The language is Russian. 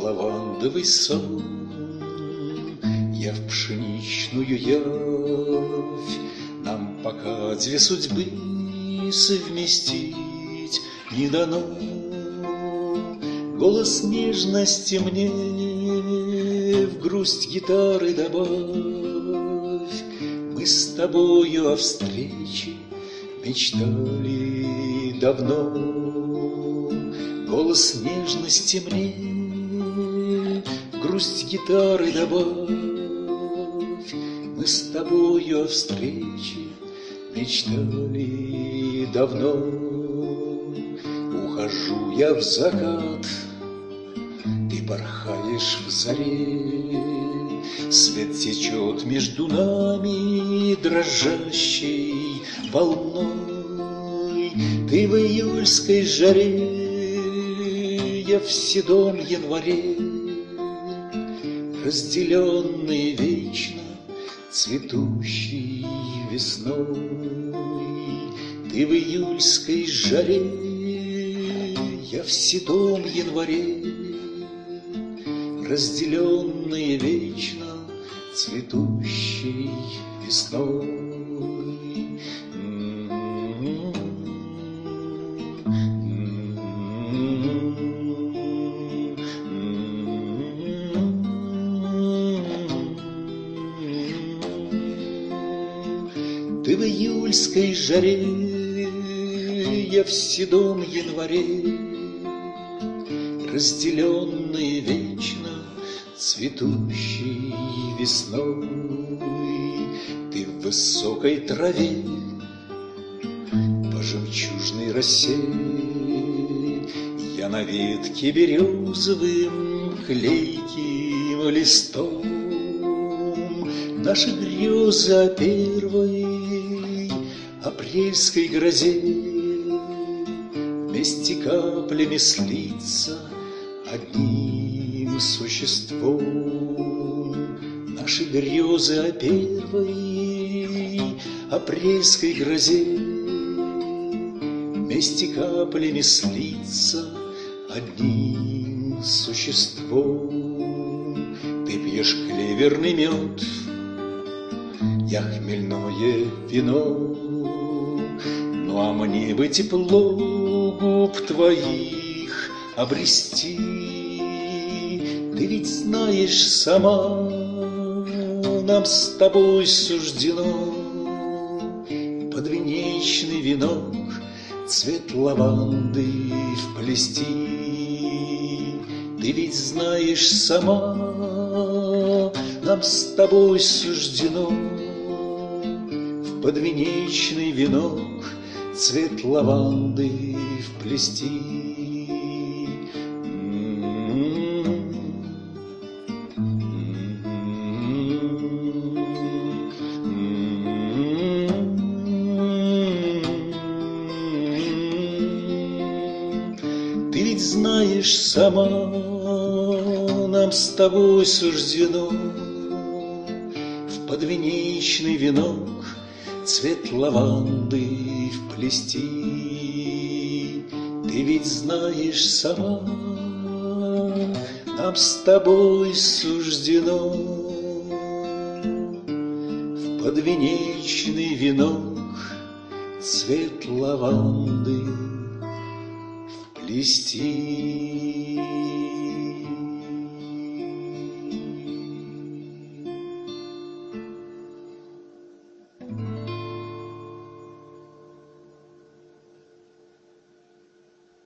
лавандовый сон. Я в пшеничную явь, нам пока две судьбы совместить не дано. Голос нежности мне в грусть гитары добавь. Мы с тобою о встрече мечтали давно. Голос нежности мне в грусть гитары добавь. Мы с тобою о встрече мечтали давно. Ухожу я в закат, ты порхаешь в заре. Свет течет между нами дрожащей волной. Ты в июльской жаре, я в седом январе, разделенные вечно цветущей весной. Ты в июльской жаре, я в седом январе, разделенные вечно цветущей весной. Ты в июльской жаре, я в седом январе, разделенные вечно цветущей весной. Ты в высокой траве, по жемчужной росе, я на ветке березовым клейким листом. Наши грезы о первой апрельской грозе вместе каплями слиться одним существом. Наши грезы о первой апрельской грозе вместе каплями слиться одним существом. Ты пьешь клеверный мед, я хмельное вино. Ну а мне бы тепло губ твоих обрести. Ты ведь знаешь сама, нам с тобой суждено подвенечный венок цвет лаванды вплести. Ты ведь знаешь сама, нам с тобой суждено в подвенечный венок цвет лаванды вплести. Ты ведь знаешь сама, нам с тобой суждено в подвенечный венок цвет лаванды вплести. Ты ведь знаешь сама, нам с тобой суждено в подвенечный венок цвет лаванды вплести.